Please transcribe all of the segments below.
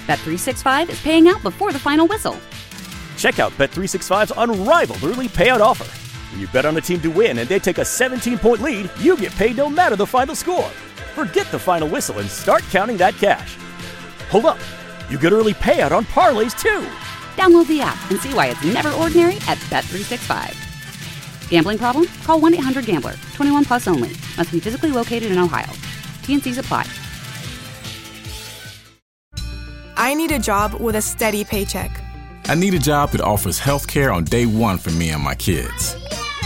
Bet365 is paying out before the final whistle. Check out Bet365's unrivaled early payout offer. When you bet on a team to win and they take a 17-point lead, you get paid no matter the final score. Forget the final whistle and start counting that cash. Hold up. You get early payout on parlays, too. Download the app and see why it's never ordinary at Bet365. Gambling problem? Call 1-800-GAMBLER. 21 plus only. Must be physically located in Ohio. T&Cs apply. I need a job with a steady paycheck. I need a job that offers health care on day one for me and my kids.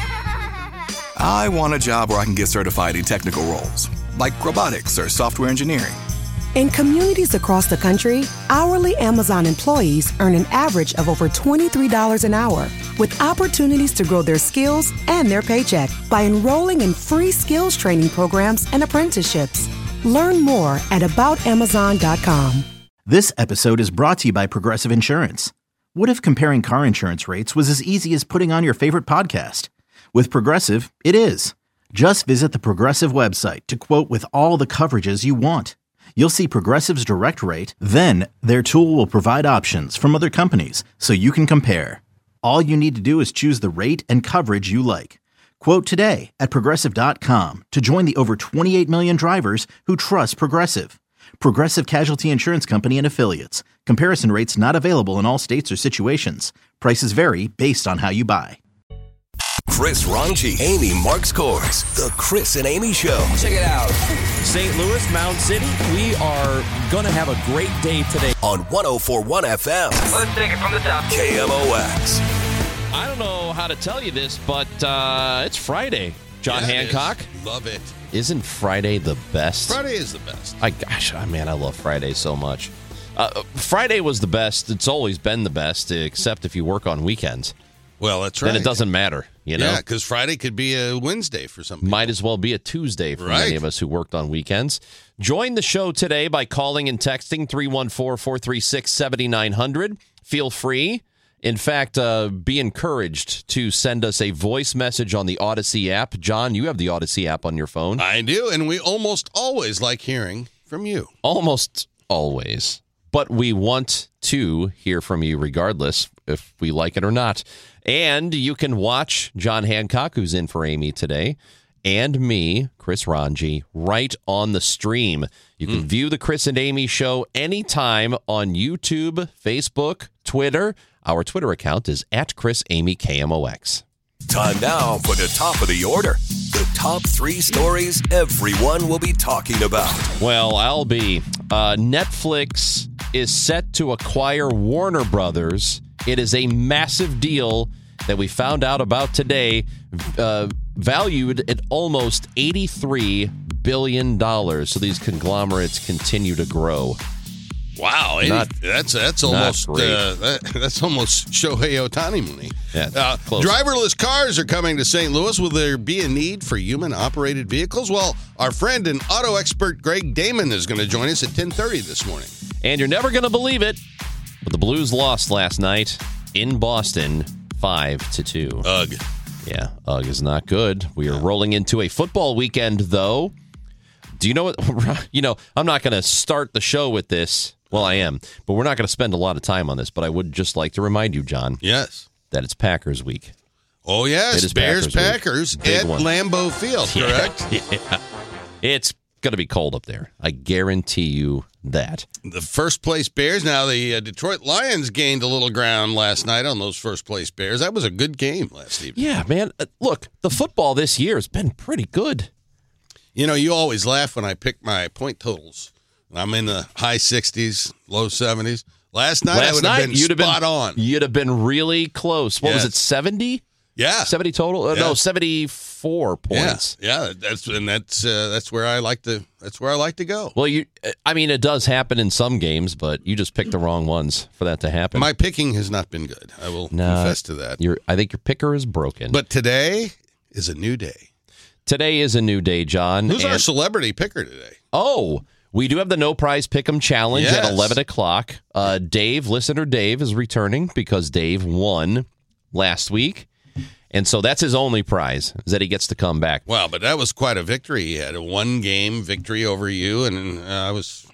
I want a job where I can get certified in technical roles, like robotics or software engineering. In communities across the country, hourly Amazon employees earn an average of over $23 an hour, with opportunities to grow their skills and their paycheck by enrolling in free skills training programs and apprenticeships. Learn more at aboutamazon.com. This episode is brought to you by Progressive Insurance. What if comparing car insurance rates was as easy as putting on your favorite podcast? With Progressive, it is. Just visit the Progressive website to quote with all the coverages you want. You'll see Progressive's direct rate, then their tool will provide options from other companies so you can compare. All you need to do is choose the rate and coverage you like. Quote today at Progressive.com to join the over 28 million drivers who trust Progressive. Progressive Casualty Insurance Company and Affiliates. Comparison rates not available in all states or situations. Prices vary based on how you buy. Chris Ranji, Amy Marks Kors, The Chris and Amy Show. Check it out. St. Louis, Mound City, we are going to have a great day today. On 104.1 FM. Let's take it from the top. KMOX. I don't know how to tell you this, but it's Friday. John Hancock. Love it. Isn't Friday the best? Friday is the best. I love Friday so much. Friday was the best. It's always been the best, except if you work on weekends. Well, that's right. Then it doesn't matter, you know? Yeah, because Friday could be a Wednesday for some people. Might as well be a Tuesday for many of us who worked on weekends. Join the show today by calling and texting 314-436-7900. Feel free. In fact, be encouraged to send us a voice message on the Odyssey app. John, you have the Odyssey app on your phone. I do, and we almost always like hearing from you. Almost always. But we want to hear from you regardless, if we like it or not. And you can watch John Hancock, who's in for Amy today, and me, Chris Ranji, right on the stream. You can view the Chris and Amy show anytime on YouTube, Facebook, Twitter. Our Twitter account is @ChrisAmyKMOX. Time now for the top of the order. The top 3 stories everyone will be talking about. Well, I'll be. Netflix is set to acquire Warner Brothers. It is a massive deal that we found out about today, valued at almost $83 billion. So these conglomerates continue to grow. Wow, that's almost that's almost Shohei Ohtani money. Yeah, driverless cars are coming to St. Louis. Will there be a need for human-operated vehicles? Well, our friend and auto expert Greg Damon is going to join us at 10:30 this morning. And you're never going to believe it, but the Blues lost last night in Boston, 5-2. Ugh. Yeah, ugh is not good. We are rolling into a football weekend, though. Do you know what? I'm not going to start the show with this. Well, I am, but we're not going to spend a lot of time on this. But I would just like to remind you, John. Yes. That it's Packers week. Oh, yes. It is Bears-Packers at Lambeau Field, correct? Yeah. It's going to be cold up there. I guarantee you that. The first-place Bears. Now, the Detroit Lions gained a little ground last night on those first-place Bears. That was a good game last evening. Yeah, man. Look, the football this year has been pretty good. You know, you always laugh when I pick my point totals. I'm in the high 60s, low 70s. Last night I would have been spot on. You'd have been really close. What was it, 70? Yeah. 70 total? No, 74 points. Yeah, that's where I like to go. Well, it does happen in some games, but you just picked the wrong ones for that to happen. My picking has not been good. I will confess to that. I think your picker is broken. But today is a new day. Today is a new day, John. Who's our celebrity picker today? Oh, we do have the No Prize Pick'em Challenge at 11 o'clock. Listener Dave, is returning because Dave won last week. And so that's his only prize, is that he gets to come back. Wow, but that was quite a victory. He had a one-game victory over you, and I was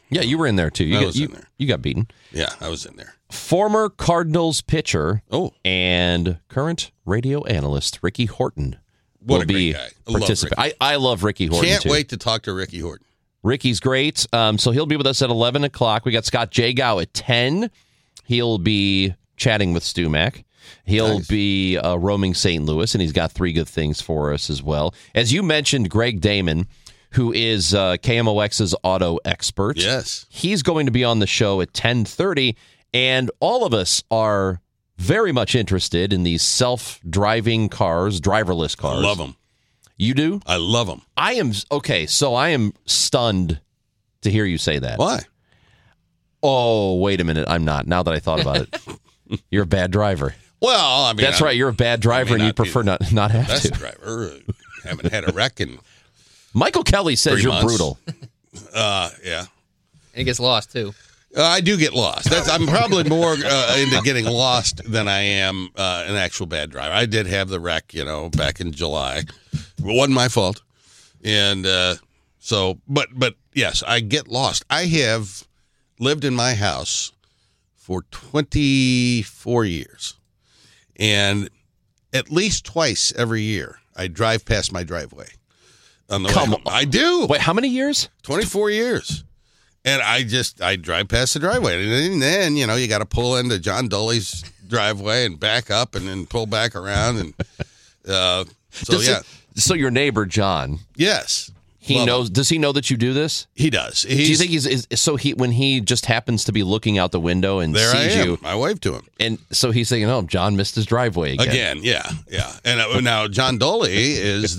Yeah, you were in there, too. You got beaten. Yeah, I was in there. Former Cardinals pitcher and current radio analyst Ricky Horton will be participating. I love Ricky Horton, Can't too. wait to talk to Ricky Horton. Rickey's great. So he'll be with us at 11 o'clock. We got Scott Jagow at 10. He'll be chatting with Stu Mack. He'll be roaming St. Louis, and he's got 3 good things for us as well. As you mentioned, Greg Damon, who is KMOX's auto expert. Yes. He's going to be on the show at 10:30, and all of us are very much interested in these self-driving cars, driverless cars. I love them. You do? I love them. I am stunned to hear you say that. Why? Oh, wait a minute. I'm not. Now that I thought about it. You're a bad driver. Well, I mean. That's right. You're a bad driver, and you prefer not have best to. Driver. Haven't had a wreck in Michael Kelly says 3 you're months. brutal. Yeah. And he gets lost, too. I do get lost. I'm probably more into getting lost than I am an actual bad driver. I did have the wreck, back in July. It wasn't my fault. And but yes, I get lost. I have lived in my house for 24 years. And at least twice every year, I drive past my driveway on the way home. I do. Wait, how many years? 24 years. And I drive past the driveway. And then, you got to pull into John Doley's driveway and back up and then pull back around. And So your neighbor, John. Yes. He knows. Does he know that you do this? He does. Do you think when he just happens to be looking out the window and sees you, I wave to him, and so he's thinking, "Oh, John missed his driveway again." Yeah. And now John Doley is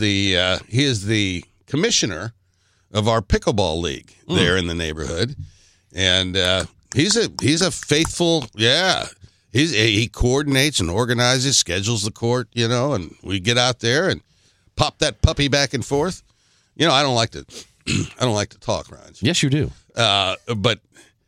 the commissioner of our pickleball league there in the neighborhood, and he's a faithful. Yeah, he coordinates and organizes, schedules the court, and we get out there and pop that puppy back and forth. I don't like to talk, Ryan. Yes, you do. But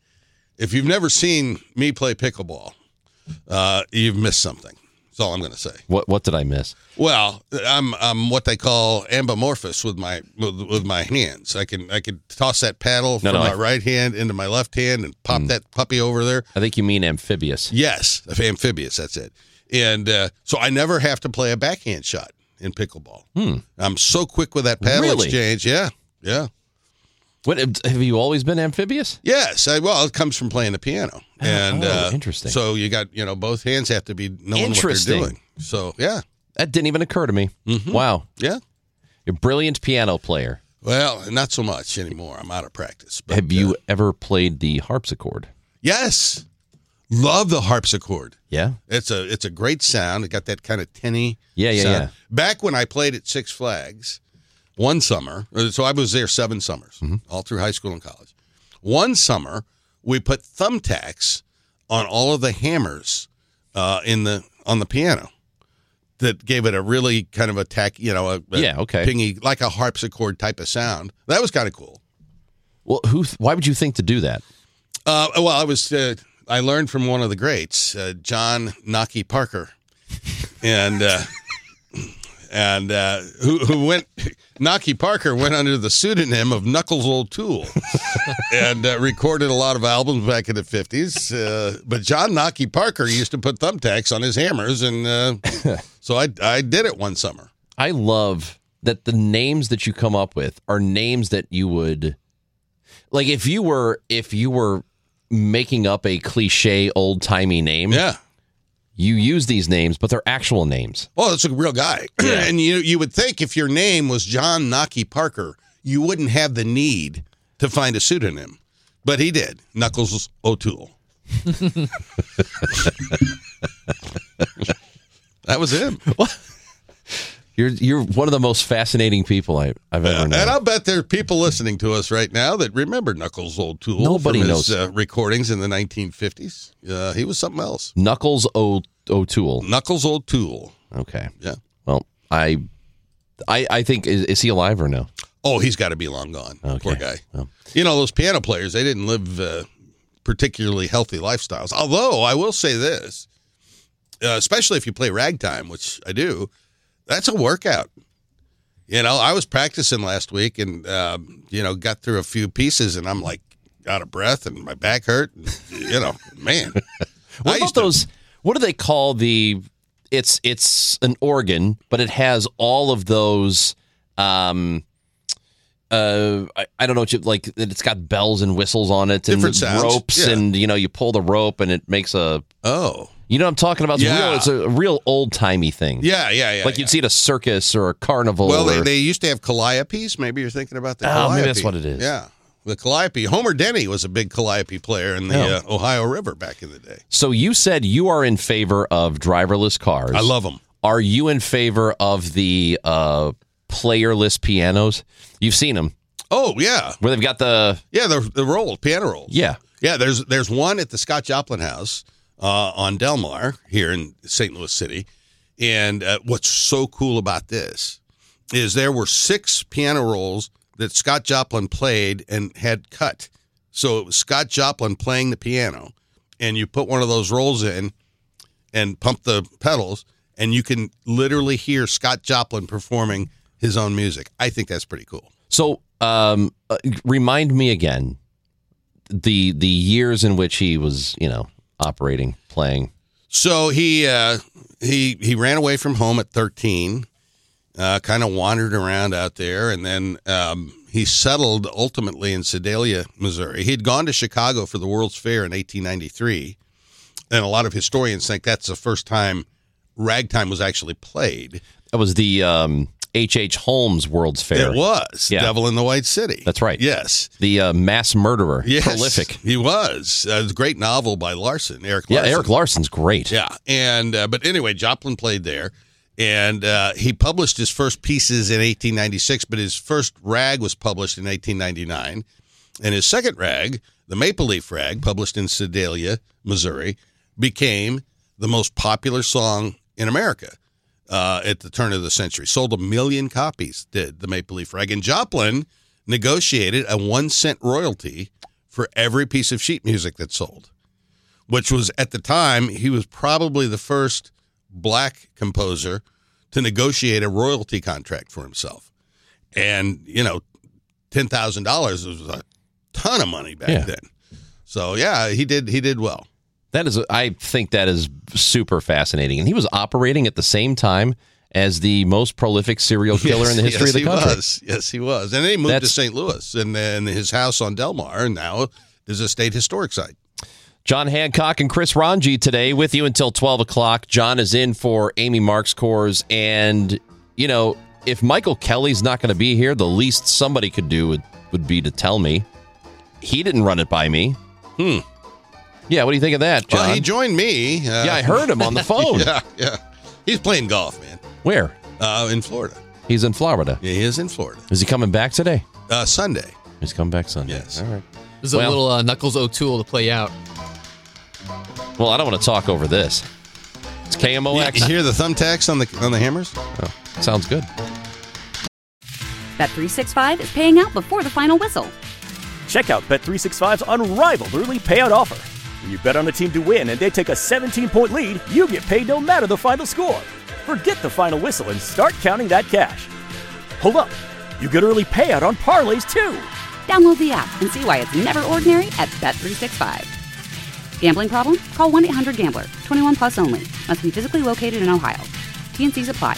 if you've never seen me play pickleball, you've missed something. That's all I'm going to say. What did I miss? Well, I'm what they call ambimorphous with my hands. I can toss that paddle from my right hand into my left hand and pop that puppy over there. I think you mean amphibious. Yes, amphibious. That's it. And so I never have to play a backhand shot in pickleball. I'm so quick with that paddle exchange. Yeah. What, have you always been amphibious? Yes. It comes from playing the piano. And interesting. So you got, both hands have to be knowing what they're doing. So, yeah. That didn't even occur to me. Mm-hmm. Wow. Yeah. You're a brilliant piano player. Well, not so much anymore. I'm out of practice. But, have you ever played the harpsichord? Yes. Love the harpsichord. Yeah. It's a great sound. It got that kind of tinny sound. Yeah. Back when I played at Six Flags one summer, so I was there 7 summers, all through high school and college. One summer, we put thumbtacks on all of the hammers on the piano. That gave it a really kind of a pingy, like a harpsichord type of sound. That was kind of cool. Well, why would you think to do that? I learned from one of the greats, John Knocky Parker, and who went. Knocky Parker went under the pseudonym of Knuckles O'Toole and recorded a lot of albums back in the 50s. But John Knocky Parker used to put thumbtacks on his hammers, and so I did it one summer. I love that the names that you come up with are names that you would like if you were making up a cliche old-timey name. Yeah. You use these names, but they're actual names. Well, it's a real guy. Yeah. And you would think if your name was John Knocky Parker, you wouldn't have the need to find a pseudonym. But he did. Knuckles O'Toole. That was him. What? You're one of the most fascinating people I've ever known. And I'll bet there are people listening to us right now that remember Knuckles O'Toole. Nobody from his, knows recordings in the 1950s. He was something else. Knuckles O'Toole. Knuckles O'Toole. Okay. Yeah. Well, I think is he alive or no? Oh, he's got to be long gone. Okay. Poor guy. Well. Those piano players, they didn't live particularly healthy lifestyles. Although I will say this, especially if you play ragtime, which I do. That's a workout. I was practicing last week and, got through a few pieces and I'm like out of breath and my back hurt. Man. What about those? What do they call the? It's an organ, but it has all of those. I don't know what like. It's got bells and whistles on it, and different sounds. Ropes, and you pull the rope, and it makes a. Oh. You know what I'm talking about? Yeah. It's a real old-timey thing. Yeah. Like you'd see at a circus or a carnival. Well, they used to have calliopes. Maybe you're thinking about the calliope. Maybe that's what it is. Yeah, the calliope. Homer Denny was a big calliope player in the Ohio River back in the day. So you said you are in favor of driverless cars. I love them. Are you in favor of the playerless pianos? You've seen them. Oh, yeah. Where they've got the piano rolls. Yeah. Yeah, there's one at the Scott Joplin House on Del Mar here in St. Louis City. And what's so cool about this is there were 6 piano rolls that Scott Joplin played and had cut. So it was Scott Joplin playing the piano, and you put one of those rolls in and pump the pedals, and you can literally hear Scott Joplin performing his own music. I think that's pretty cool. So remind me again the years in which he was, operating, playing. So he ran away from home at 13, kind of wandered around out there, and then he settled ultimately in Sedalia, Missouri. He had gone to Chicago for the World's Fair in 1893, and a lot of historians think that's the first time ragtime was actually played. That was the H.H. Holmes World's Fair. It was. Yeah. Devil in the White City. That's right. Yes. The mass murderer. Yes. Prolific. He was. It was a great novel by Larson, Eric Larson. Yeah, Eric Larson's great. Yeah. And but anyway, Joplin played there, and he published his first pieces in 1896, but his first rag was published in 1899. And his second rag, the Maple Leaf Rag, published in Sedalia, Missouri, became the most popular song in America. At the turn of the century. Sold 1 million copies, did the Maple Leaf Rag. And Joplin negotiated a 1-cent royalty for every piece of sheet music that sold, which was, at the time, he was probably the first black composer to negotiate a royalty contract for himself. And, $10,000 was a ton of money back then. So, yeah, he did well. I think that is super fascinating. And he was operating at the same time as the most prolific serial killer in the history of the country. Yes, he was. And then he moved to St. Louis, and then his house on Del Mar, and now is a state historic site. John Hancock and Chris Ranji today with you until 12 o'clock. John is in for Amy Marks Coors. And, if Michael Kelly's not going to be here, the least somebody could do would be to tell me. He didn't run it by me. Yeah, what do you think of that, John? Well, he joined me. Yeah, I heard him on the phone. Yeah. He's playing golf, man. Where? In Florida. He's in Florida. Yeah, he is in Florida. Is he coming back today? Sunday. He's coming back Sunday. Yes. All right. There's a little Knuckles O'Toole to play out. Well, I don't want to talk over this. It's KMOX. You hear the thumbtacks on the hammers? Oh, sounds good. Bet365 is paying out before the final whistle. Check out Bet365's unrivaled early payout offer. When you bet on a team to win and they take a 17-point lead, you get paid no matter the final score. Forget the final whistle and start counting that cash. Hold up. You get early payout on parlays, too. Download the app and see why it's never ordinary at Bet365. Gambling problem? Call 1-800-GAMBLER. 21 plus only. Must be physically located in Ohio. T&Cs apply.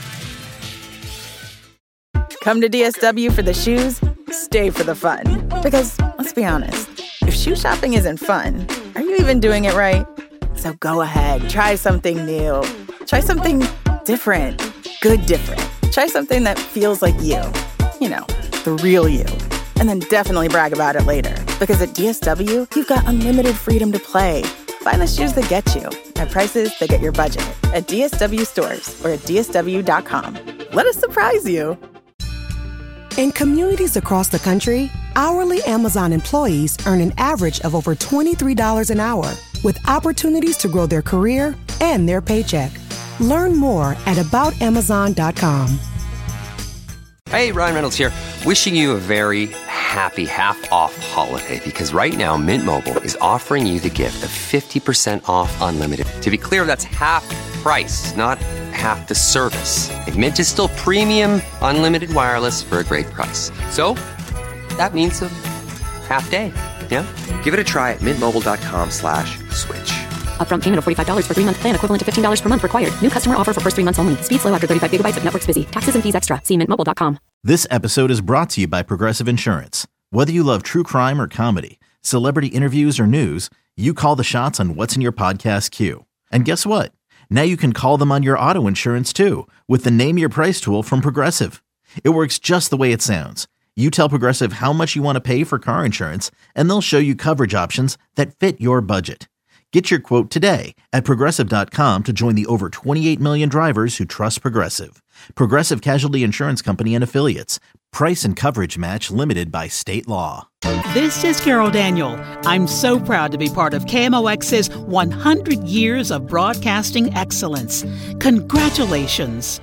Come to DSW for the shoes, stay for the fun. Because, let's be honest, if shoe shopping isn't fun, are you even doing it right? So go ahead, try something new. Try something different. Good different. Try something that feels like you. The real you. And then definitely brag about it later. Because at DSW, you've got unlimited freedom to play. Find the shoes that get you at prices that get your budget at DSW stores or at DSW.com. Let us surprise you. In communities across the country, hourly Amazon employees earn an average of over $23 an hour, with opportunities to grow their career and their paycheck. Learn more at aboutamazon.com. Hey, Ryan Reynolds here. Wishing you a very happy half-off holiday, because right now Mint Mobile is offering you the gift of 50% off unlimited. To be clear, that's half price, not half the service. And Mint is still premium unlimited wireless for a great price. So that means a half day. Yeah? Give it a try at mintmobile.com/switch. Upfront payment of $45 for 3-month plan, equivalent to $15 per month required. New customer offer for first 3 months only. Speed slow after 35 gigabytes if network's busy. Taxes and fees extra. See mintmobile.com. This episode is brought to you by Progressive Insurance. Whether you love true crime or comedy, celebrity interviews or news, you call the shots on what's in your podcast queue. And guess what? Now you can call them on your auto insurance too with the Name Your Price tool from Progressive. It works just the way it sounds. You tell Progressive how much you want to pay for car insurance, and they'll show you coverage options that fit your budget. Get your quote today at Progressive.com to join the over 28 million drivers who trust Progressive. Progressive Casualty Insurance Company and Affiliates. Price and coverage match limited by state law. This is Carol Daniel. I'm so proud to be part of KMOX's 100 years of broadcasting excellence. Congratulations.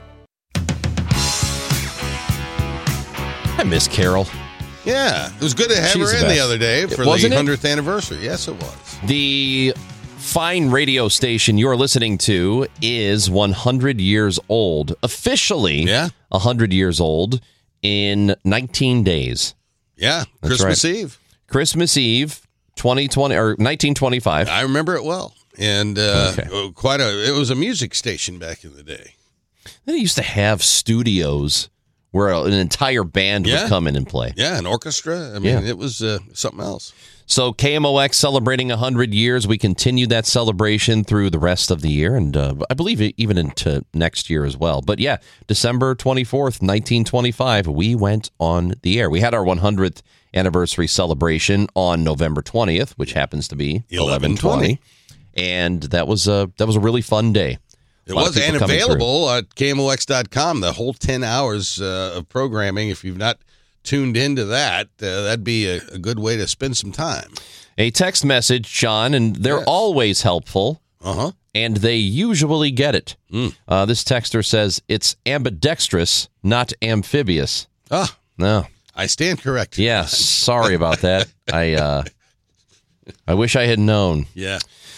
I miss Carol. Yeah, it was good to have her in the other day for the 100th anniversary. Yes, it was. The fine radio station you're listening to is 100 years old. Officially 100 years old in 19 days. Yeah, That's Christmas right. Eve. Christmas Eve, 2020 or 1925. I remember it well. And it was a music station back in the day. They used to have studios where an entire band would come in and play. Yeah, an orchestra. I mean, it was something else. So KMOX celebrating 100 years. We continue that celebration through the rest of the year, and I believe even into next year as well. But yeah, December 24th, 1925, we went on the air. We had our 100th anniversary celebration on November 20th, which happens to be 11/20. And that was a really fun day. It was, and available at KMOX.com, the whole 10 hours of programming. If you've not tuned into that, that'd be a good way to spend some time. A text message, John, and they're always helpful. And they usually get it. This texter says it's ambidextrous, not amphibious. No. I stand corrected. Yeah, sorry about that. I wish I had known. Yeah.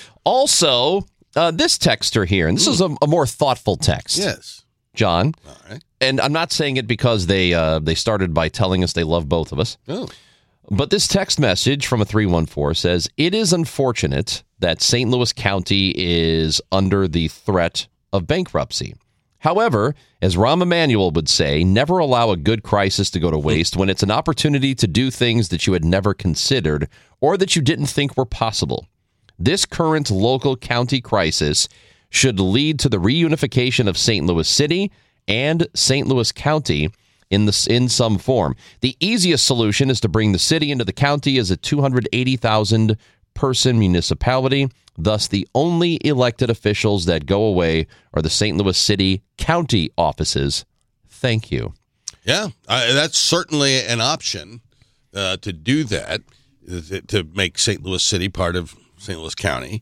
Also, this texter here, and this is a more thoughtful text. Yes. John. All right. And I'm not saying it because they started by telling us they love both of us. Oh. But this text message from a 314 says, it is unfortunate that St. Louis County is under the threat of bankruptcy. However, as Rahm Emanuel would say, never allow a good crisis to go to waste when it's an opportunity to do things that you had never considered or that you didn't think were possible. This current local county crisis should lead to the reunification of St. Louis City and St. Louis County in some form. The easiest solution is to bring the city into the county as a 280,000 person municipality. Thus, the only elected officials that go away are the St. Louis City County offices. Thank you. Yeah, that's certainly an option to do that, to make St. Louis City part of St. Louis County.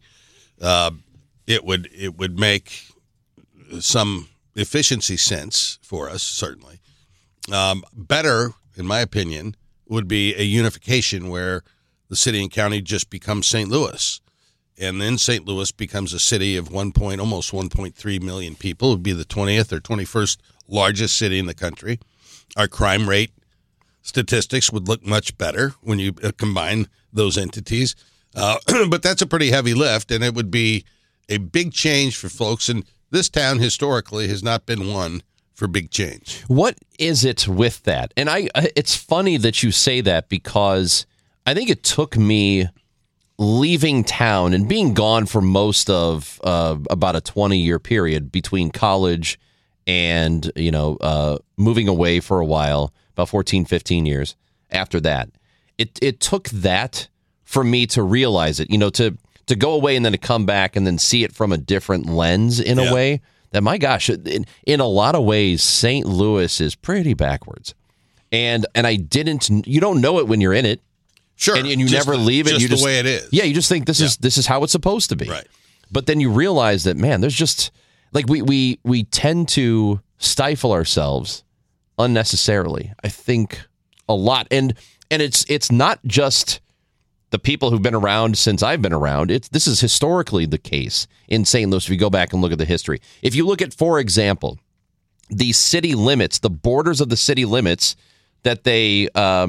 It would make some efficiency sense for us, certainly. Better, in my opinion, would be a unification where the city and county just becomes St. Louis. And then St. Louis becomes a city of almost 1.3 million people. It would be the 20th or 21st largest city in the country. Our crime rate statistics would look much better when you combine those entities. But that's a pretty heavy lift, and it would be a big change for folks. And this town historically has not been one for big change. What is it with that? And it's funny that you say that, because I think it took me leaving town and being gone for most of about a 20-year period between college and, moving away for a while, about 14, 15 years after that. It took that for me to realize it, to go away and then to come back and then see it from a different lens in a way that, my gosh, in a lot of ways, St. Louis is pretty backwards. And you don't know it when you're in it. Sure. And you never leave it. Just the way it is. Yeah, you just think this is how it's supposed to be. Right. But then you realize that, man, there's just, like, we tend to stifle ourselves unnecessarily, I think, a lot. And it's not just the people who've been around since I've been around. This is historically the case in St. Louis if you go back and look at the history. If you look at, for example, the city limits, the borders of the city limits that they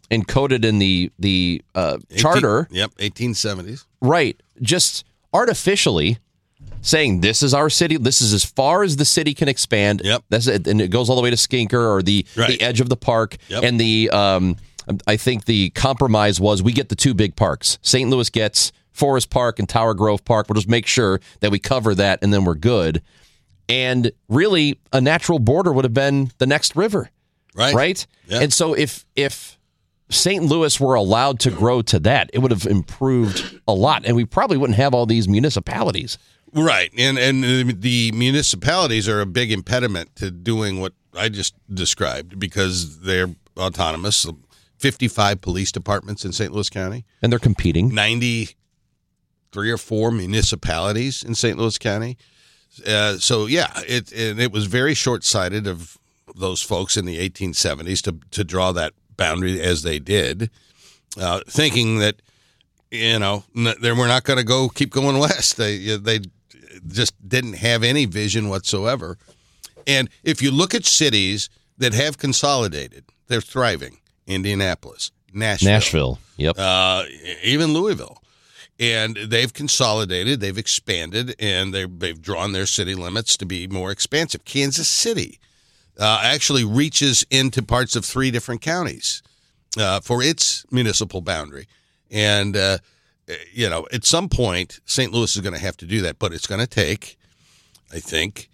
encoded in the charter. 1870s. Right. Just artificially saying this is our city. This is as far as the city can expand. Yep. That's it. And it goes all the way to Skinker or the edge of the park. Yep. And the I think the compromise was we get the two big parks. St. Louis gets Forest Park and Tower Grove Park. We'll just make sure that we cover that and then we're good. And really, a natural border would have been the next river. Right? Yeah. And so if St. Louis were allowed to grow to that, it would have improved a lot. And we probably wouldn't have all these municipalities. Right. And the municipalities are a big impediment to doing what I just described because they're autonomous. 55 police departments in St. Louis County. And they're competing. 93 or 4 municipalities in St. Louis County. It was very short-sighted of those folks in the 1870s to draw that boundary as they did, thinking that, we're not going to keep going west. They just didn't have any vision whatsoever. And if you look at cities that have consolidated, they're thriving. Indianapolis, Nashville. Yep. Even Louisville. And they've consolidated, they've expanded, and they've drawn their city limits to be more expansive. Kansas City actually reaches into parts of 3 different counties for its municipal boundary. And, at some point, St. Louis is going to have to do that. But it's going to take, I think,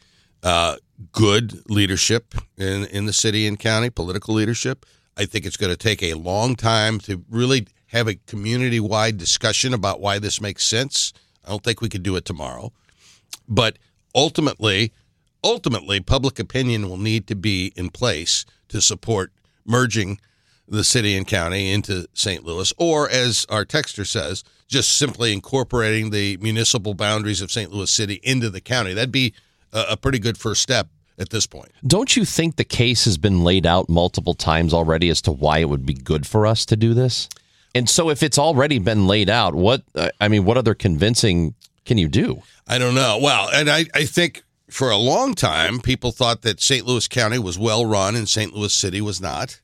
good leadership in the city and county, political leadership. I think it's going to take a long time to really have a community-wide discussion about why this makes sense. I don't think we could do it tomorrow. But ultimately, public opinion will need to be in place to support merging the city and county into St. Louis, or as our texter says, just simply incorporating the municipal boundaries of St. Louis City into the county. That'd be a pretty good first step at this point. Don't you think the case has been laid out multiple times already as to why it would be good for us to do this? And so if it's already been laid out, what other convincing can you do? I don't know. Well, and I think for a long time, people thought that St. Louis County was well run and St. Louis City was not.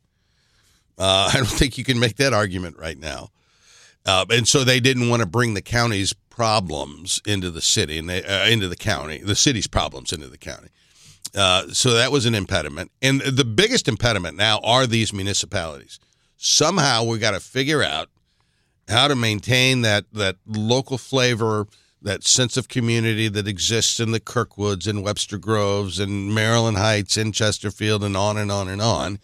I don't think you can make that argument right now. And so they didn't want to bring the county's problems into the city and into the county, the city's problems into the county. So that was an impediment. And the biggest impediment now are these municipalities. Somehow we got to figure out how to maintain that local flavor, that sense of community that exists in the Kirkwoods and Webster Groves and Maryland Heights and Chesterfield and on and on and on,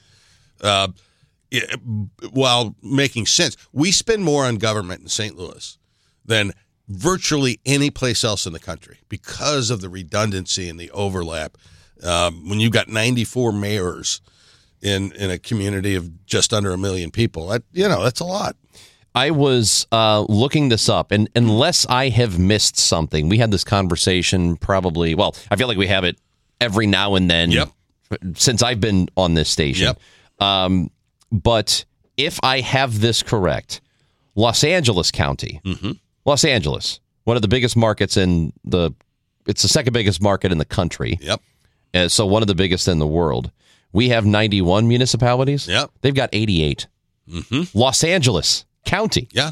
while making sense. We spend more on government in St. Louis than virtually any place else in the country because of the redundancy and the overlap. When you've got 94 mayors in a community of just under 1 million people, that's a lot. I was looking this up, and unless I have missed something, we had this conversation probably, I feel like we have it every now and then since I've been on this station. Yep. But if I have this correct, Los Angeles County, Los Angeles, one of the biggest markets it's the second biggest market in the country. Yep. So one of the biggest in the world. We have 91 municipalities. Yep. They've got 88. Los Angeles County. Yeah.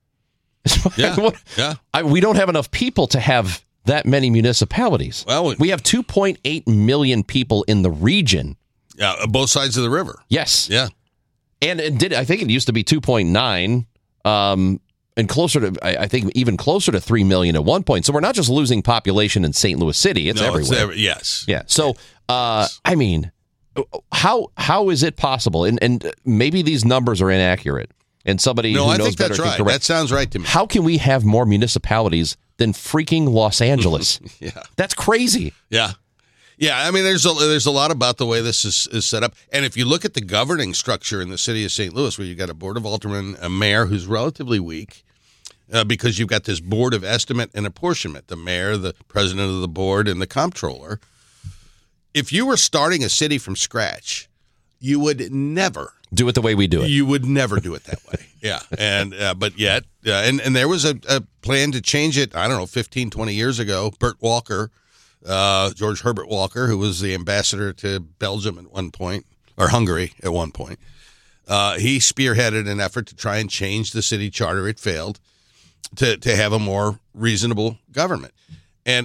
We don't have enough people to have that many municipalities. Well, we have 2.8 million people in the region. Yeah, both sides of the river. Yes. Yeah. And I think it used to be 2.9, and closer to, I think even closer to 3 million at one point. So we're not just losing population in St. Louis City; it's everywhere. Yes. Yeah. So, I mean, how is it possible? And maybe these numbers are inaccurate. And somebody who knows better. I think that's right. Correct. That sounds right to me. How can we have more municipalities than freaking Los Angeles? Yeah. That's crazy. Yeah. Yeah, I mean, there's a lot about the way this is set up. And if you look at the governing structure in the city of St. Louis, where you've got a board of aldermen, a mayor who's relatively weak, because you've got this board of estimate and apportionment, the mayor, the president of the board, and the comptroller. If you were starting a city from scratch, you would never do it the way we do it. You would never do it that way. Yeah. And but yet, and there was a plan to change it, I don't know, 15, 20 years ago. Burt Walker, George Herbert Walker, who was the ambassador to Belgium at one point, or Hungary at one point, He spearheaded an effort to try and change the city charter. It failed to have a more reasonable government. And,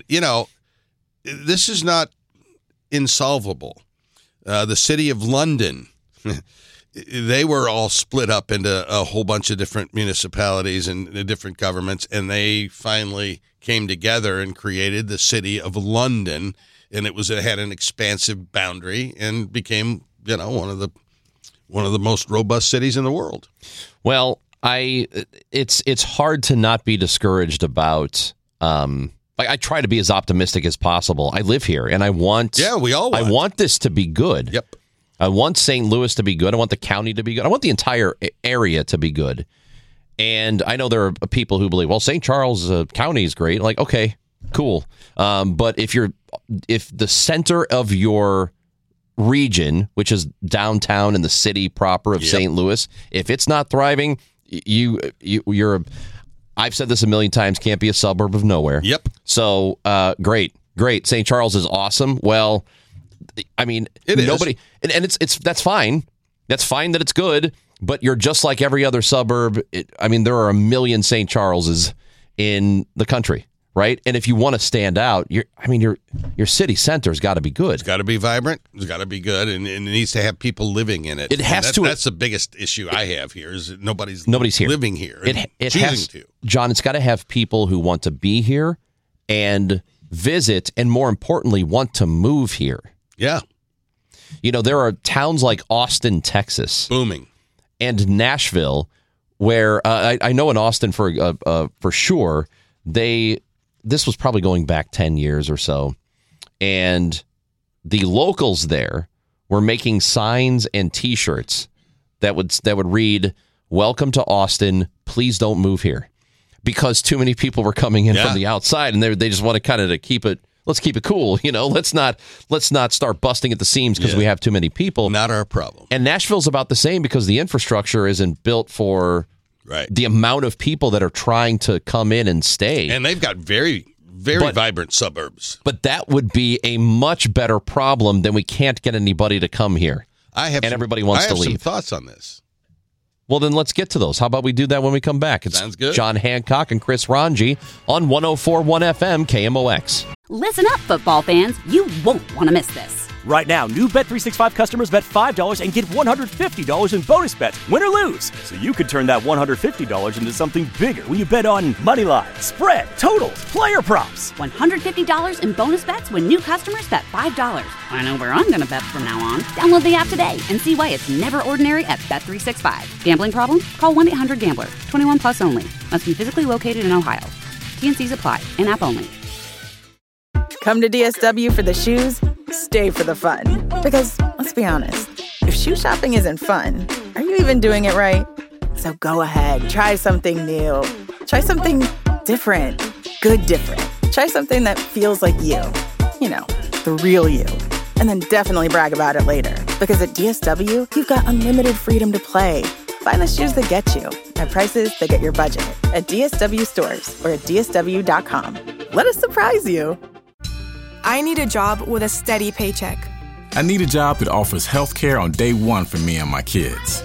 this is not insolvable. The city of London, they were all split up into a whole bunch of different municipalities and different governments, and they finally came together and created the city of London, and it had an expansive boundary and became, one of the most robust cities in the world. Well, it's hard to not be discouraged about. I try to be as optimistic as possible. I live here, and I want. Yeah, we all want. I want this to be good. Yep. I want St. Louis to be good. I want the county to be good. I want the entire area to be good. And I know there are people who believe, well, St. Charles County is great. Like, okay, cool. But if the center of your region, which is downtown in the city proper of St. Louis, if it's not thriving, you're. I've said this a million times. Can't be a suburb of nowhere. Yep. So great. St. Charles is awesome. Well, I mean, nobody, and it's that's fine. That's fine that it's good. But you're just like every other suburb. There are a million St. Charleses in the country, right? And if you want to stand out, your city center's got to be good. It's got to be vibrant. It's got to be good, and it needs to have people living in it. It has to. That's the biggest issue I have here is that nobody's here living here. It has to. John, it's got to have people who want to be here and visit, and more importantly, want to move here. Yeah. There are towns like Austin, Texas, booming, and Nashville, where I know in Austin for sure, this was probably going back 10 years or so, and the locals there were making signs and T-shirts that would read, "Welcome to Austin, please don't move here," because too many people were coming in from the outside, and they just want to kind of keep it. Let's keep it cool, Let's not start busting at the seams because we have too many people. Not our problem. And Nashville's about the same because the infrastructure isn't built for the amount of people that are trying to come in and stay. And they've got very, very vibrant suburbs. But that would be a much better problem than we can't get anybody to come here. Everybody wants to leave. I have some thoughts on this. Well, then let's get to those. How about we do that when we come back? Sounds good. John Hancock and Chris Ranji on 104.1 FM KMOX. Listen up, football fans. You won't want to miss this. Right now, new Bet365 customers bet $5 and get $150 in bonus bets, win or lose. So you could turn that $150 into something bigger when you bet on money line, spread, totals, player props. $150 in bonus bets when new customers bet $5. I know where I'm going to bet from now on. Download the app today and see why it's never ordinary at Bet365. Gambling problem? Call 1-800-GAMBLER. 21 plus only. Must be physically located in Ohio. T&Cs apply. In-app only. Come to DSW for the shoes, stay for the fun. Because, let's be honest, if shoe shopping isn't fun, are you even doing it right? So go ahead, try something new. Try something different. Good different. Try something that feels like you. The real you. And then definitely brag about it later. Because at DSW, you've got unlimited freedom to play. Find the shoes that get you at prices that get your budget at DSW stores or at DSW.com. Let us surprise you. I need a job with a steady paycheck. I need a job that offers health care on day one for me and my kids.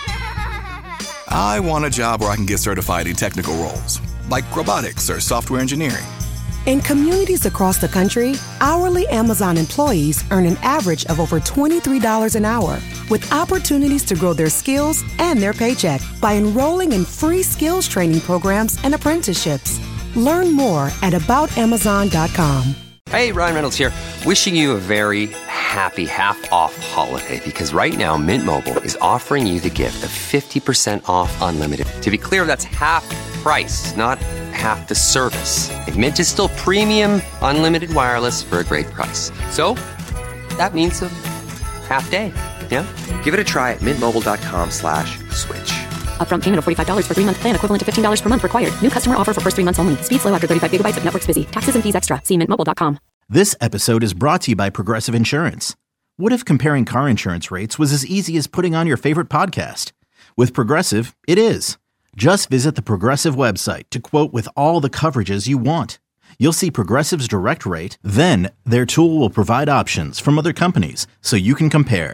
I want a job where I can get certified in technical roles, like robotics or software engineering. In communities across the country, hourly Amazon employees earn an average of over $23 an hour, with opportunities to grow their skills and their paycheck by enrolling in free skills training programs and apprenticeships. Learn more at aboutamazon.com. Hey, Ryan Reynolds here. Wishing you a very happy half-off holiday because right now Mint Mobile is offering you the gift of 50% off unlimited. To be clear, that's half price, not half the service. And Mint is still premium unlimited wireless for a great price. So that means a half day. Yeah? Give it a try at mintmobile.com/switch. Upfront payment of $45 for 3-month plan equivalent to $15 per month required. New customer offer for first 3 months only. Speed slow after 35 gigabytes if network's busy. Taxes and fees extra. See mintmobile.com. This episode is brought to you by Progressive Insurance. What if comparing car insurance rates was as easy as putting on your favorite podcast? With Progressive, it is. Just visit the Progressive website to quote with all the coverages you want. You'll see Progressive's direct rate, then their tool will provide options from other companies so you can compare.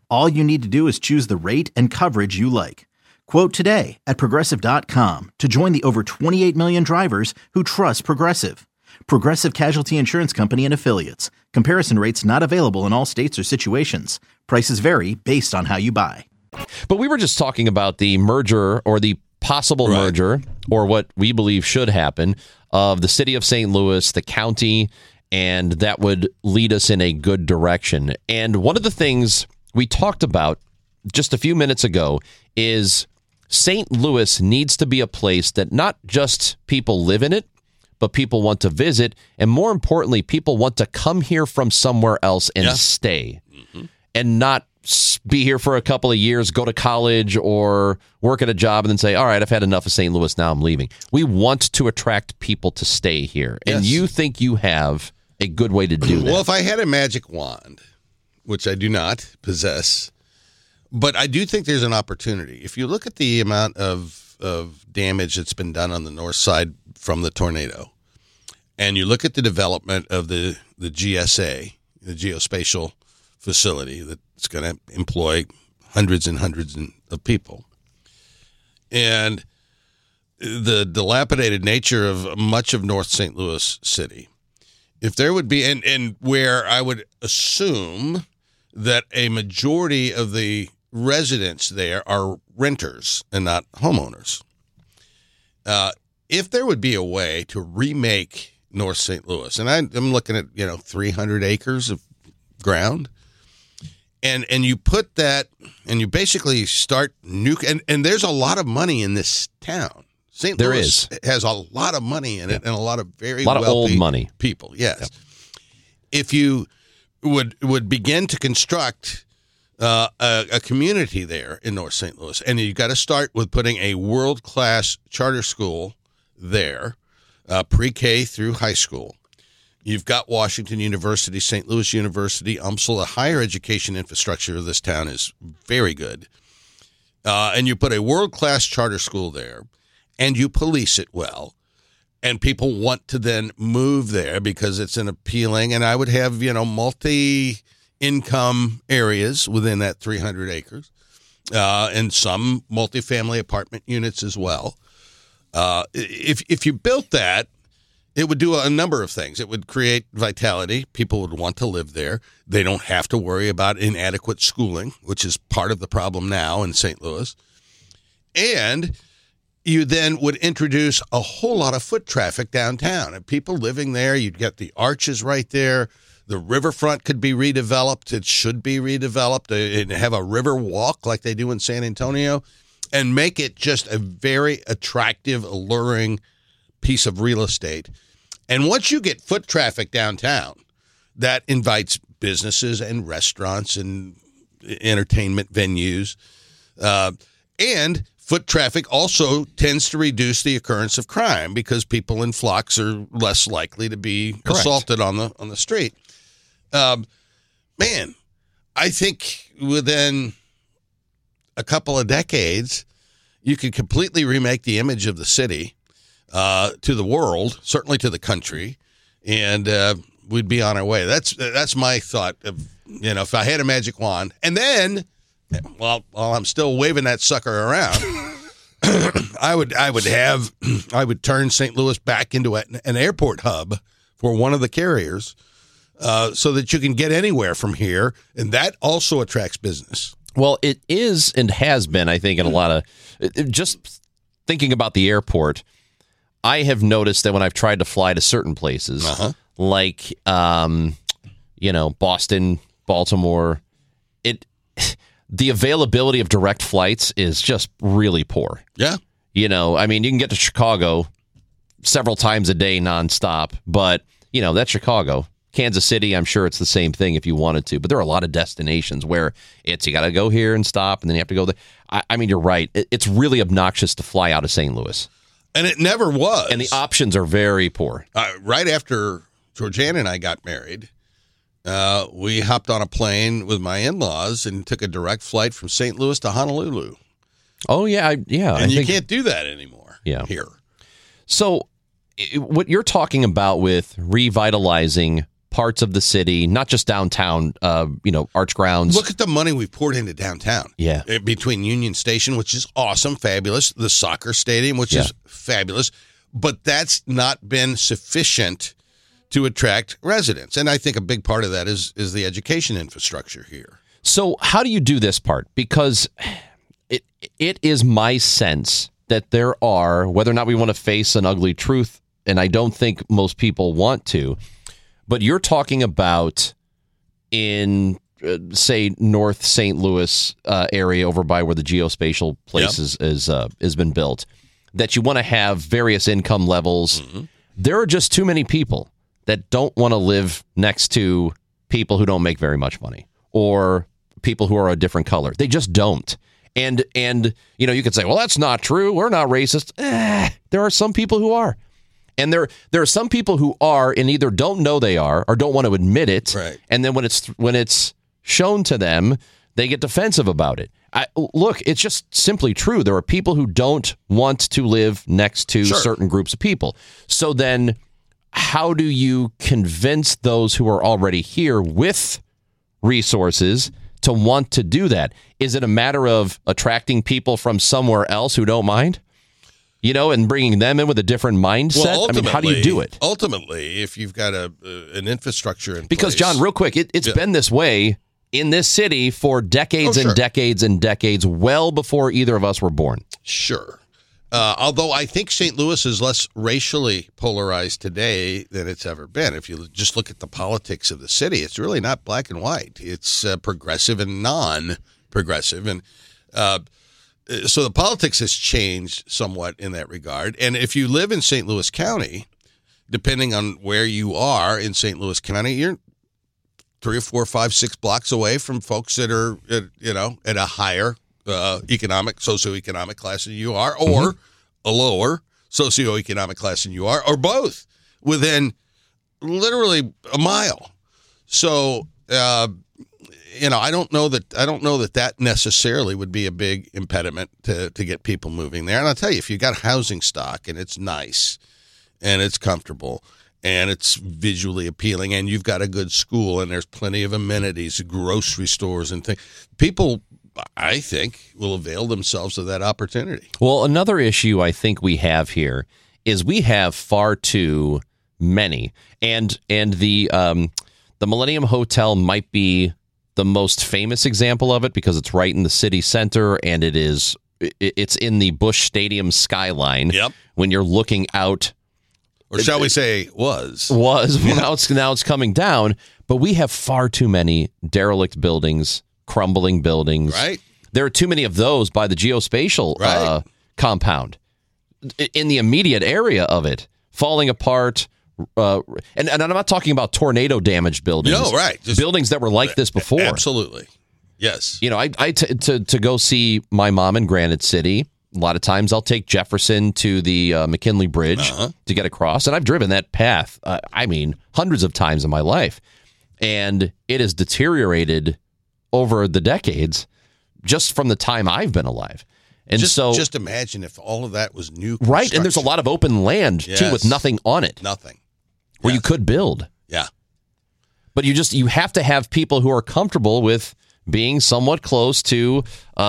All you need to do is choose the rate and coverage you like. Quote today at Progressive.com to join the over 28 million drivers who trust Progressive. Progressive Casualty Insurance Company and Affiliates. Comparison rates not available in all states or situations. Prices vary based on how you buy. But we were just talking about the merger or the possible merger, or what we believe should happen, of the city of St. Louis, the county, and that would lead us in a good direction. And one of the things we talked about just a few minutes ago is St. Louis needs to be a place that not just people live in it, but people want to visit. And more importantly, people want to come here from somewhere else and stay and not be here for a couple of years, go to college or work at a job and then say, all right, I've had enough of St. Louis. Now I'm leaving. We want to attract people to stay here. And you think you have a good way to do that. Well, if I had a magic wand, which I do not possess, but I do think there's an opportunity. If you look at the amount of damage that's been done on the north side from the tornado, and you look at the development of the GSA, the geospatial facility that's going to employ hundreds and hundreds of people, and the dilapidated nature of much of North St. Louis City, if there would be, and where I would assume that a majority of the residents there are renters and not homeowners. If there would be a way to remake North St. Louis, and I'm looking at 300 acres of ground, and you put that, and you basically start and there's a lot of money in this town. St. Louis has a lot of money in it, and a lot of very wealthy old money people. Yes, if you would begin to construct a community there in North St. Louis. And you got to start with putting a world-class charter school there, pre-K through high school. You've got Washington University, St. Louis University, UMSL. The higher education infrastructure of this town is very good. And you put a world-class charter school there, and you police it well. And people want to then move there because it's an appealing, and I would have, multi-income areas within that 300 acres, and some multifamily apartment units as well. If you built that, it would do a number of things. It would create vitality. People would want to live there. They don't have to worry about inadequate schooling, which is part of the problem now in St. Louis. And you then would introduce a whole lot of foot traffic downtown. And people living there, you'd get the arches right there. The riverfront could be redeveloped. It should be redeveloped and have a river walk like they do in San Antonio, and make it just a very attractive, alluring piece of real estate. And once you get foot traffic downtown, that invites businesses and restaurants and entertainment venues. And foot traffic also tends to reduce the occurrence of crime because people in flocks are less likely to be assaulted on the street. Man, I think within a couple of decades, you could completely remake the image of the city to the world, certainly to the country, and we'd be on our way. That's my thought of, if I had a magic wand, and then, while I'm still waving that sucker around, I would turn St. Louis back into an airport hub for one of the carriers, so that you can get anywhere from here, and that also attracts business. Well, it is and has been, I think, in a lot of, just thinking about the airport, I have noticed that when I've tried to fly to certain places, like, Boston, Baltimore, the availability of direct flights is just really poor. Yeah. You can get to Chicago several times a day nonstop, but, that's Chicago. Kansas City, I'm sure it's the same thing if you wanted to, but there are a lot of destinations where you got to go here and stop, and then you have to go there. You're right. It's really obnoxious to fly out of St. Louis. And it never was. And the options are very poor. Right after Georgiana and I got married, we hopped on a plane with my in-laws and took a direct flight from St. Louis to Honolulu. Oh, yeah. And you can't do that anymore here. So what you're talking about with revitalizing parts of the city, not just downtown, Arch Grounds. Look at the money we've poured into downtown. Yeah. Between Union Station, which is awesome, fabulous, the soccer stadium, which is fabulous, but that's not been sufficient to attract residents. And I think a big part of that is the education infrastructure here. So how do you do this part? Because it is my sense that there are, whether or not we want to face an ugly truth, and I don't think most people want to, but you're talking about in, say, North St. Louis area over by where the geospatial place has been built, that you want to have various income levels. Mm-hmm. There are just too many people that don't want to live next to people who don't make very much money or people who are a different color. They just don't. And you could say, well, that's not true. We're not racist. There are some people who are. And there are some people who are and either don't know they are or don't want to admit it. Right. And then when it's shown to them, they get defensive about it. Look, it's just simply true. There are people who don't want to live next to certain groups of people. So then how do you convince those who are already here with resources to want to do that? Is it a matter of attracting people from somewhere else who don't mind? And bringing them in with a different mindset? Well, how do you do it? Ultimately, if you've got an infrastructure in place. Because, John, real quick, it's been this way in this city for decades and decades and decades, well before either of us were born. Sure. Although I think St. Louis is less racially polarized today than it's ever been. If you just look at the politics of the city, it's really not black and white. It's progressive and non-progressive. And so the politics has changed somewhat in that regard. And if you live in St. Louis County, depending on where you are in St. Louis County, you're 3 or 4, 5, 6 blocks away from folks that are, at a higher socioeconomic class than you are, or a lower socioeconomic class than you are, or both within literally a mile. So, I don't know that necessarily would be a big impediment to get people moving there. And I'll tell you, if you got housing stock and it's nice and it's comfortable and it's visually appealing and you've got a good school and there's plenty of amenities, grocery stores and things, people, I think, will avail themselves of that opportunity. Well, another issue I think we have here is we have far too many, and the Millennium Hotel might be the most famous example of it because it's right in the city center and it's in the Busch Stadium skyline. Yep. When you're looking out, or shall we say, was now it's coming down. But we have far too many derelict buildings, crumbling buildings. Right. There are too many of those by the geospatial compound in the immediate area of it, falling apart. And I'm not talking about tornado damaged buildings. No, right. Just buildings that were like this before. Absolutely. Yes. To go see my mom in Granite City, a lot of times I'll take Jefferson to the McKinley Bridge to get across. And I've driven that path, hundreds of times in my life. And it has deteriorated over the decades just from the time I've been alive. And just imagine if all of that was new. Right. And there's a lot of open land, too, with nothing on it. Nothing. Where you could build. Yeah. But you have to have people who are comfortable with being somewhat close to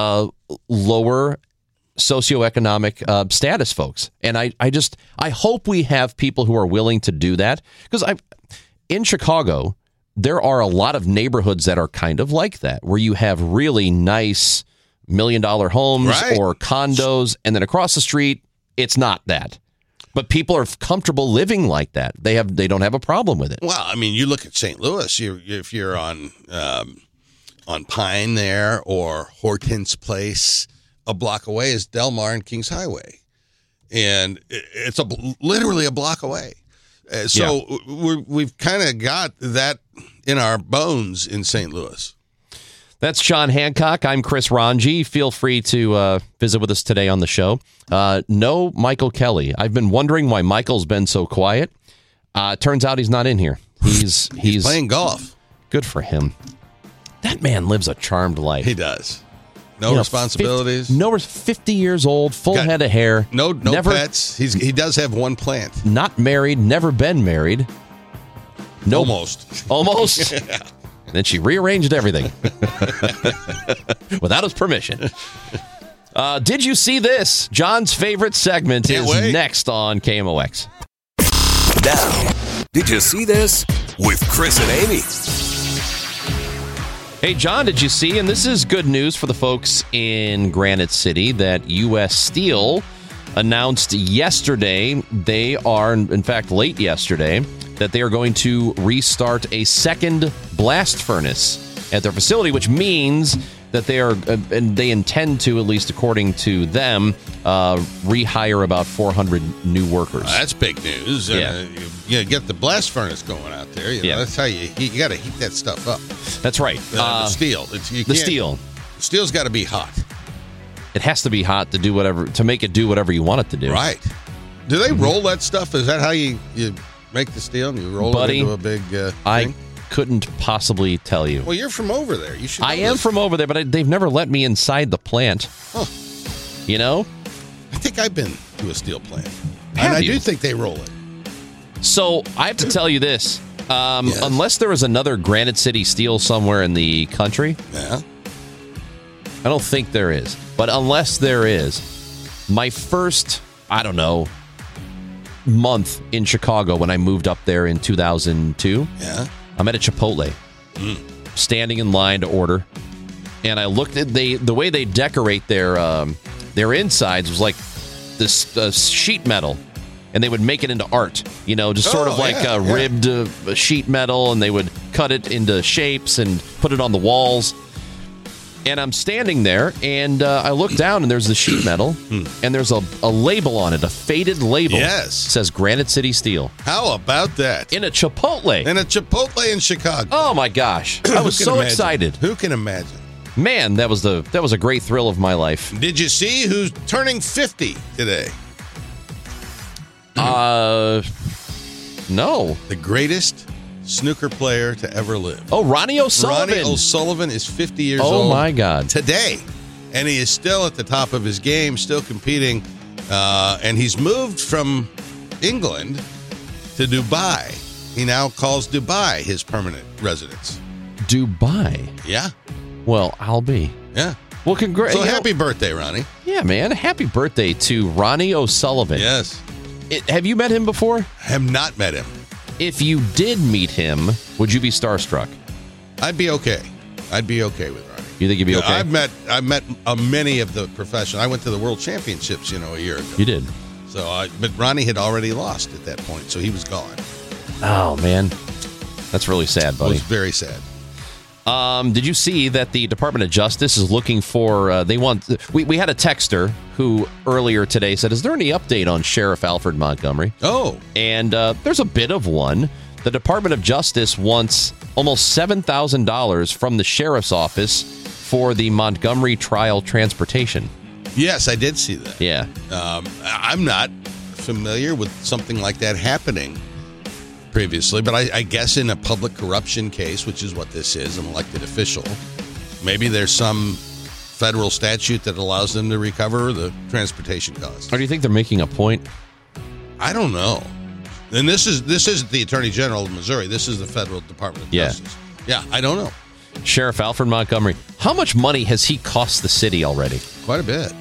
lower socioeconomic status folks. And I hope we have people who are willing to do that. Because in Chicago, there are a lot of neighborhoods that are kind of like that, where you have really nice $1 million homes or condos, and then across the street, it's not that. But people are comfortable living like that. They don't have a problem with it. Well, you look at St. Louis. If you're on Pine there or Hortense Place, a block away is Del Mar and Kings Highway, and it's literally a block away. So we've kind of got that in our bones in St. Louis. That's John Hancock. I'm Chris Ranji. Feel free to visit with us today on the show. No Michael Kelly. I've been wondering why Michael's been so quiet. Turns out he's not in here. He's playing golf. Good for him. That man lives a charmed life. He does. No responsibilities. 50 years old, full head of hair. No pets. He does have one plant. Not married, never been married. Nope. Almost. Yeah. Then she rearranged everything without his permission. Did you see this? John's favorite segment is next on KMOX. Now, did you see this? With Chris and Amy. Hey, John, did you see, and this is good news for the folks in Granite City, that U.S. Steel announced yesterday, they are, in fact, late yesterday, that they are going to restart a second blast furnace at their facility, which means that they are, and they intend to, at least according to them, rehire about 400 new workers. That's big news. Yeah. You get the blast furnace going out there. You know, that's how you got to heat that stuff up. That's right. The steel. Steel's got to be hot. It has to be hot to make it do whatever you want it to do. Right. Do they roll that stuff? Is that how you make the steel and you roll it into a big thing? I couldn't possibly tell you. Well, you're from over there. You should. I am from over there, but they've never let me inside the plant. Huh. You know? I think I've been to a steel plant. Have I you? do think they roll it. So I have to tell you this. Unless there is another Granite City Steel somewhere in the country, I don't think there is. But unless there is, my first, month in Chicago when I moved up there in 2002, I'm at a Chipotle, standing in line to order, and I looked at the way they decorate their insides was like this sheet metal. And they would make it into art, just sort of ribbed sheet metal, and they would cut it into shapes and put it on the walls. And I'm standing there, and I look down, and there's the sheet metal, and there's a label on it, a faded label. Yes. It says Granite City Steel. How about that? In a Chipotle. In a Chipotle in Chicago. Oh, my gosh. I was so excited. Who can imagine? Man, that was a great thrill of my life. Did you see who's turning 50 today? No. The greatest snooker player to ever live. Oh, Ronnie O'Sullivan. Ronnie O'Sullivan is 50 years old. Oh, my God. Today. And he is still at the top of his game, still competing. And he's moved from England to Dubai. He now calls Dubai his permanent residence. Dubai? Yeah. Well, I'll be. Yeah. Well, congrats. So happy birthday, Ronnie. Yeah, man. Happy birthday to Ronnie O'Sullivan. Yes. Have you met him before? I have not met him. If you did meet him, would you be starstruck? I'd be okay. I'd be okay with Ronnie. You think you'd be okay? I've met many of the professionals. I went to the World Championships, a year ago. You did. But Ronnie had already lost at that point, so he was gone. Oh, man. That's really sad, buddy. It was very sad. Did you see that the Department of Justice is looking for, we had a texter who earlier today said, is there any update on Sheriff Alfred Montgomery? Oh. And there's a bit of one. The Department of Justice wants almost $7,000 from the sheriff's office for the Montgomery trial transportation. Yes, I did see that. Yeah. I'm not familiar with something like that happening previously, but I guess in a public corruption case, which is what this is, an elected official, maybe there's some federal statute that allows them to recover the transportation costs. Or do you think they're making a point? I don't know. And this isn't the Attorney General of Missouri. This is the Federal Department of Justice. Yeah, I don't know. Sheriff Alfred Montgomery. How much money has he cost the city already? Quite a bit.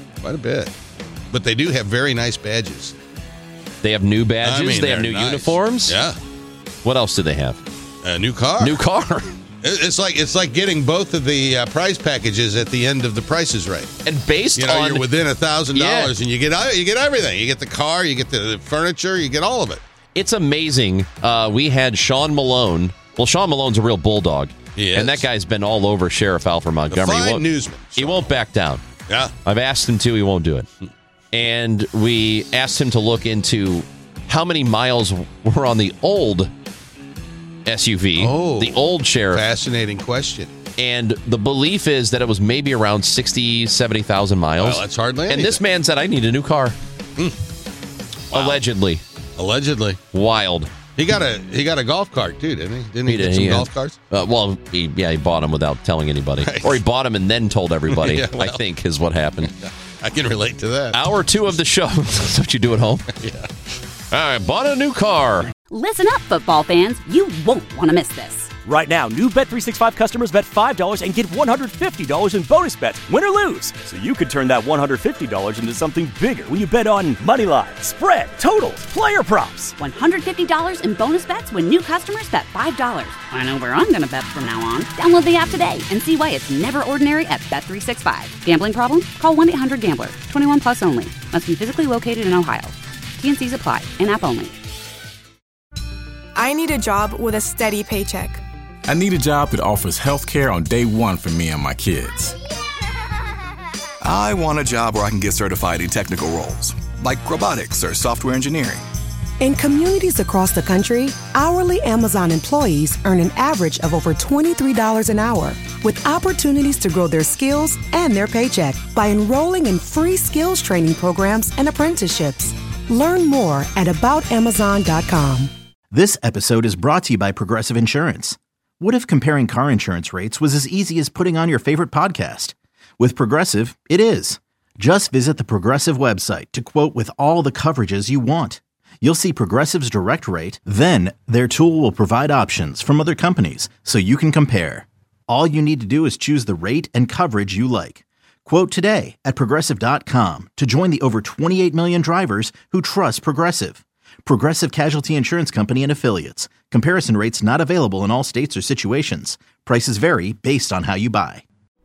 But they do have very nice badges. They have new badges. They have new uniforms. Yeah. What else do they have? A new car. New car. It's like getting both of the prize packages at the end of The Price is Right. And based on you're within $1,000 and you get everything. You get the car, you get the furniture, you get all of it. It's amazing. We had Sean Malone. Well, Sean Malone's a real bulldog. He is. And that guy's been all over Sheriff Alfred Montgomery. A fine newsman. He won't back down. Yeah. I've asked him to. He won't do it. And we asked him to look into how many miles were on the old SUV, the old Sheriff. Fascinating question. And the belief is that it was maybe around 60, 70,000 miles. Well, that's hardly anything. And this man said, I need a new car. Wow. Allegedly. Wild. He got a golf cart, too, didn't he? Didn't he get some golf carts? He bought them without telling anybody. Right. Or he bought them and then told everybody, yeah, I think is what happened. I can relate to that. Hour 2 of the show. That's what you do at home? Yeah. All right, bought a new car. Listen up, football fans. You won't want to miss this. Right now, new Bet365 customers bet $5 and get $150 in bonus bets, win or lose. So you could turn that $150 into something bigger when you bet on money line, spread, totals, player props. $150 in bonus bets when new customers bet $5. I know where I'm going to bet from now on. Download the app today and see why it's never ordinary at Bet365. Gambling problem? Call 1-800-GAMBLER. 21 plus only. Must be physically located in Ohio. T&Cs apply. In-app only. I need a job with a steady paycheck. I need a job that offers health care on day one for me and my kids. I want a job where I can get certified in technical roles, like robotics or software engineering. In communities across the country, hourly Amazon employees earn an average of over $23 an hour, with opportunities to grow their skills and their paycheck by enrolling in free skills training programs and apprenticeships. Learn more at aboutamazon.com. This episode is brought to you by Progressive Insurance. What if comparing car insurance rates was as easy as putting on your favorite podcast? With Progressive, it is. Just visit the Progressive website to quote with all the coverages you want. You'll see Progressive's direct rate, then their tool will provide options from other companies so you can compare. All you need to do is choose the rate and coverage you like. Quote today at Progressive.com to join the over 28 million drivers who trust Progressive. Progressive Casualty Insurance Company and Affiliates. Comparison rates not available in all states or situations. Prices vary based on how you buy.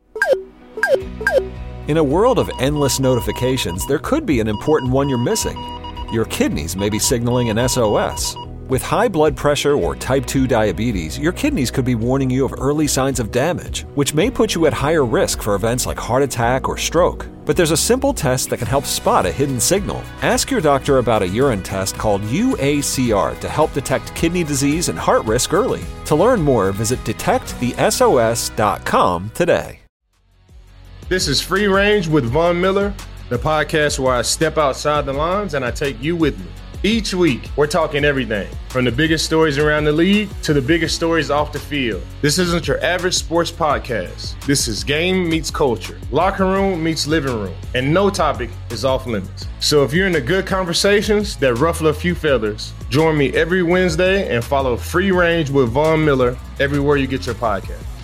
In a world of endless notifications, there could be an important one you're missing. Your kidneys may be signaling an SOS. With high blood pressure or type 2 diabetes, your kidneys could be warning you of early signs of damage, which may put you at higher risk for events like heart attack or stroke. But there's a simple test that can help spot a hidden signal. Ask your doctor about a urine test called UACR to help detect kidney disease and heart risk early. To learn more, visit detectthesos.com today. This is Free Range with Von Miller, the podcast where I step outside the lines and I take you with me. Each week, we're talking everything, from the biggest stories around the league to the biggest stories off the field. This isn't your average sports podcast. This is game meets culture, locker room meets living room, and no topic is off limits. So if you're into good conversations that ruffle a few feathers, join me every Wednesday and follow Free Range with Von Miller everywhere you get your podcast.